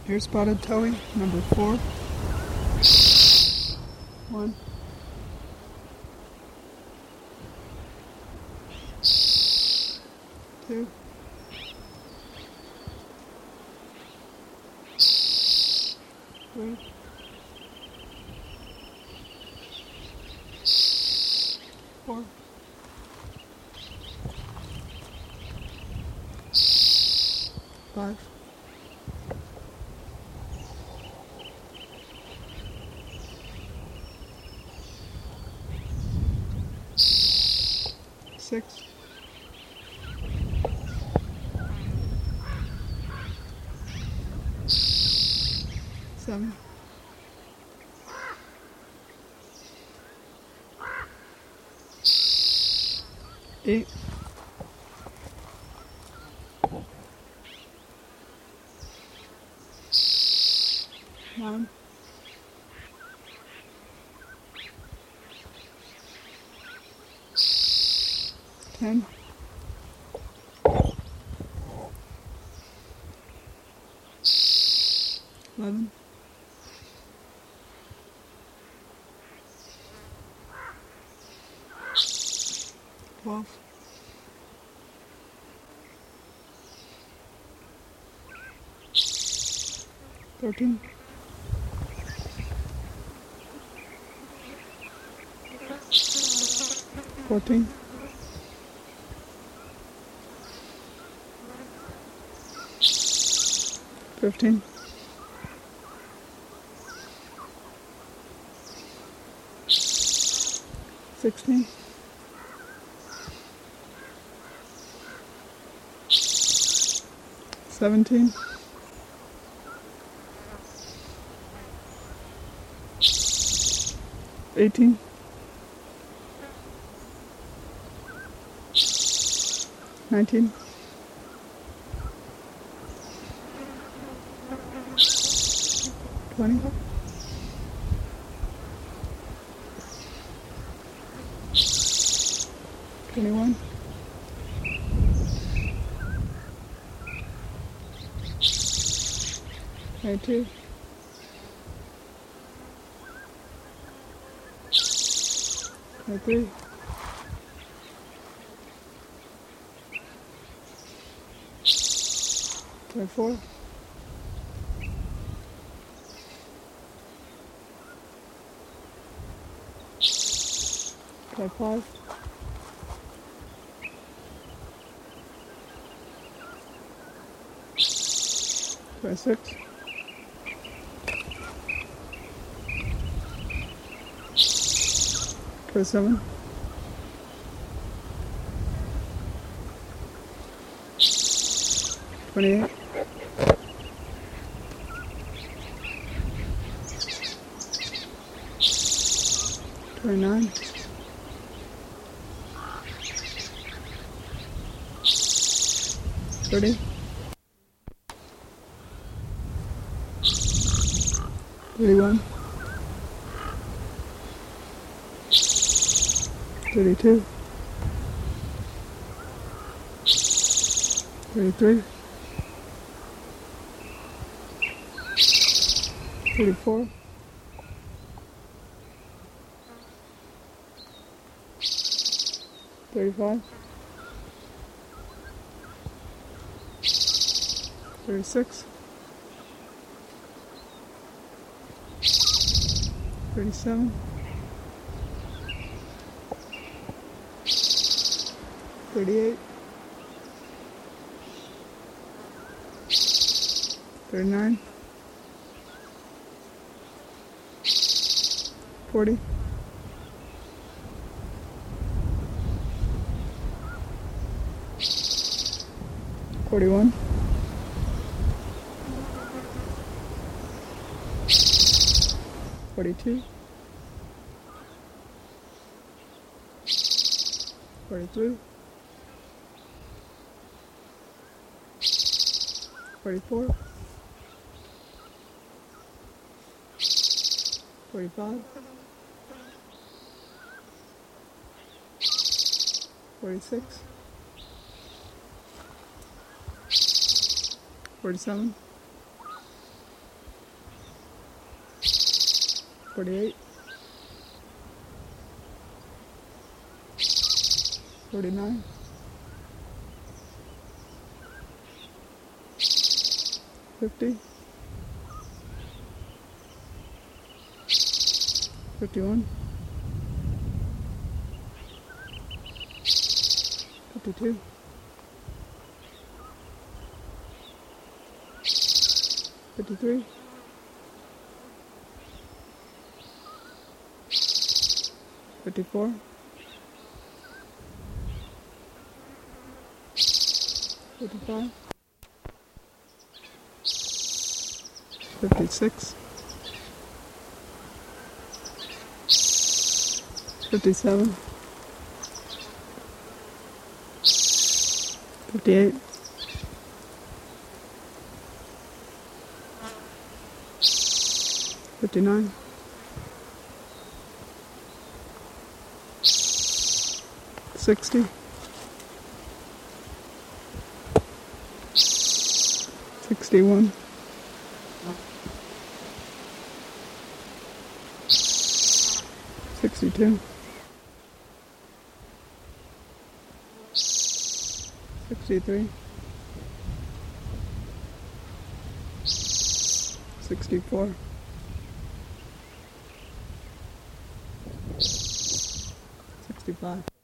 Hair spotted towing, number 4. 1. 2. 3. 4. 5. 6. 7. 8. 9. 10. 11. 12. 13. 14. 15. 16. 17. 18. 19. 20. 21. 22. 23. 24. 25. 26. 27. 28. 29. 30. 31. 32. 33. 34. 35. 36. 37. 38. 39. 40. 41. 42. 43. 44. 45. 46. 47. 48, 49, 50, 51, 52, 53, 54, 55, 56, 57, 58, 59, 60, 61, 62, 63, 64, 65.